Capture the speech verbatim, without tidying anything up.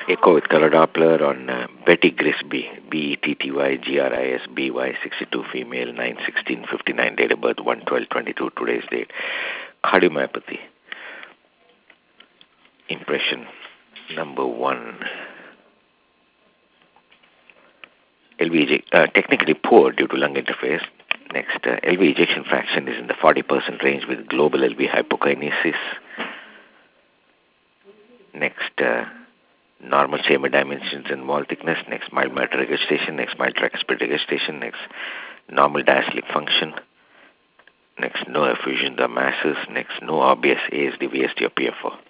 Echo with color Doppler on uh, Betty Grisby, B E T T Y G R I S B Y, sixty-two, female, nine sixteen fifty-nine, date of birth one twelve twenty-two, today's date. Cardiomyopathy. Impression number one. L V eject, uh, technically poor due to lung interface. Next, uh, L V ejection fraction is in the forty percent range with global L V hypokinesis. Next, uh, normal chamber dimensions and wall thickness. Next, mild matter regurgitation. Next, mild tricuspid regurgitation. Next, normal diastolic function. Next, no effusion of the masses. Next, no obvious A S D, V S D or P F O.